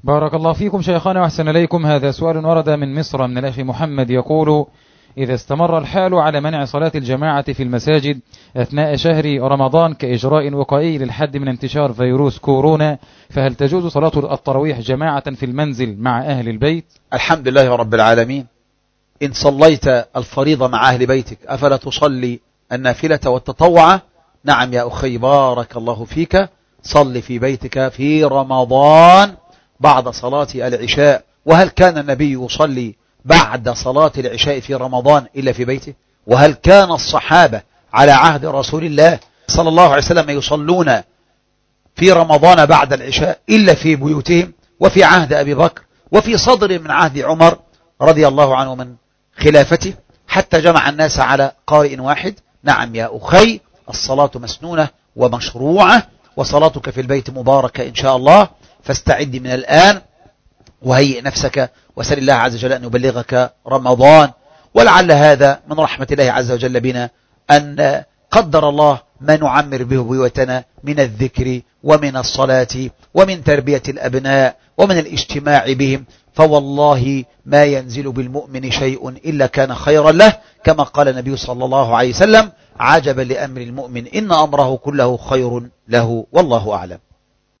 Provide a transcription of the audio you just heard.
بارك الله فيكم شيخنا وأحسن إليكم. هذا سؤال ورد من مصر من الأخ محمد يقول: إذا استمر الحال على منع صلاة الجماعة في المساجد أثناء شهر رمضان كإجراء وقائي للحد من انتشار فيروس كورونا، فهل تجوز صلاة التراويح جماعة في المنزل مع أهل البيت؟ الحمد لله رب العالمين. إن صليت الفريضة مع أهل بيتك أفلا تصلي النافلة والتطوع؟ نعم يا أخي، بارك الله فيك، صل في بيتك في رمضان بعد صلاة العشاء. وهل كان النبي يصلي بعد صلاة العشاء في رمضان إلا في بيته؟ وهل كان الصحابة على عهد رسول الله صلى الله عليه وسلم يصلون في رمضان بعد العشاء إلا في بيوتهم؟ وفي عهد أبي بكر وفي صدر من عهد عمر رضي الله عنه من خلافته حتى جمع الناس على قارئ واحد. نعم يا أخي، الصلاة مسنونة ومشروعة، وصلاتك في البيت مباركة إن شاء الله. فاستعد من الآن وهيئ نفسك، وسل الله عز وجل أن يبلغك رمضان. ولعل هذا من رحمة الله عز وجل بنا أن قدر الله ما نعمر به بيوتنا من الذكر ومن الصلاة ومن تربية الأبناء ومن الاجتماع بهم. فوالله ما ينزل بالمؤمن شيء إلا كان خيرا له، كما قال النبي صلى الله عليه وسلم: عجبا لأمر المؤمن إن أمره كله خير له، والله أعلم.